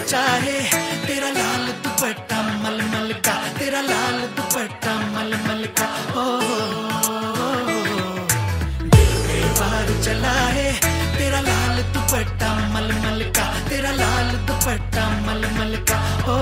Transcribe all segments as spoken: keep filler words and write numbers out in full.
चाहे तेरा लाल दुपट्टा मलमल का, तेरा लाल दुपट्टा मलमल का। ओ दिल पे वार चला है तेरा लाल दुपट्टा मलमल का, तेरा लाल दुपट्टा मलमल का। ओ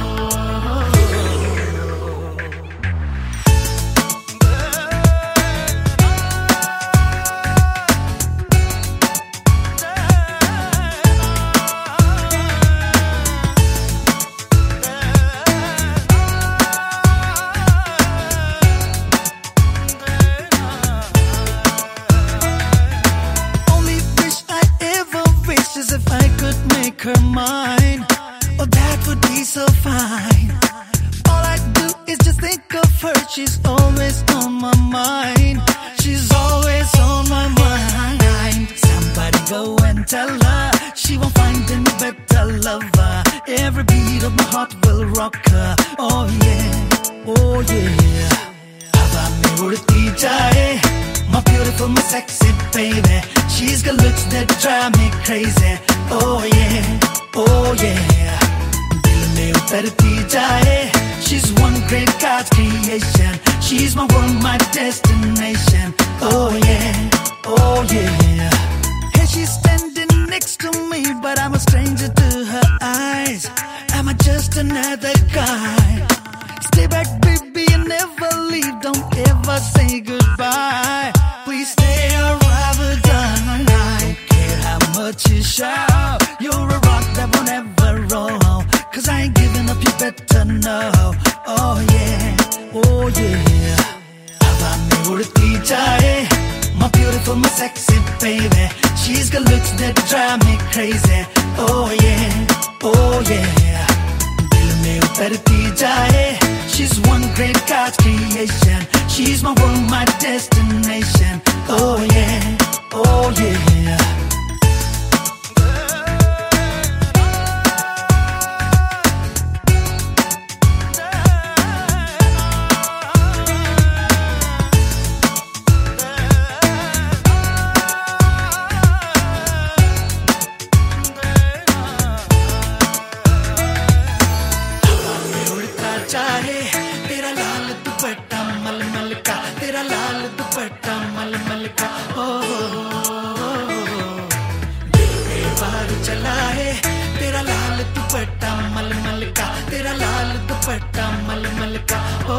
if I could make her mine, oh that would be so fine. All I do is just think of her, she's always on my mind. She's always on my mind. Somebody go and tell her she won't find any better lover. Every beat of my heart will rock her. Oh yeah, oh yeah. Hava mein udti jaye, my beautiful, my sexy baby. She's got looks that drive me crazy. Oh yeah, oh yeah. Dil mein utarti jaye. She's one great God's creation. She's my world, my destination. Oh yeah, oh yeah. Hey, she's standing next to me, but I'm a stranger to her eyes. Am I just another guy? Stay back, baby, and never leave. Don't ever say goodbye. Please stay or rather die. Don't care how much you shout, you're a rock that won't ever roll. Cause I ain't giving up, you better know. Oh yeah, oh yeah. Hava mein udti jaye, my beautiful, my sexy baby. She's got looks that drive me crazy. Oh yeah, oh yeah. Dil mein utarti jaye. She's one great God's creation. She's my world, my destination. Oh yeah, oh yeah. चाहे तेरा लाल दुपट्टा मलमल का, तेरा लाल दुपट्टा मलमल का। ओ दिल पे वार चला है तेरा लाल दुपट्टा मलमल का, तेरा लाल दुपट्टा मलमल का। ओ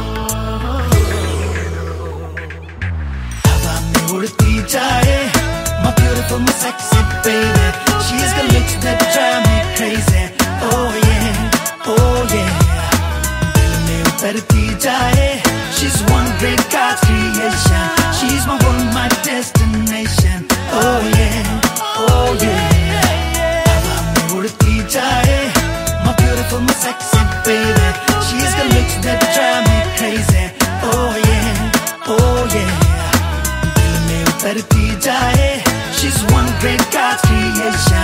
हवा में उड़ती जाए, my beautiful, my sexy baby. She's got looks that drive me crazy. Oh yeah, oh yeah. Utarti jaye. She's one great God's creation. She's my world, my destination. Oh yeah, oh yeah. Hava mein udti jaye, my beautiful, my sexy baby. She's got looks that drive me crazy. Oh yeah, oh yeah. Dil mein utarti jaye. She's one great God's creation.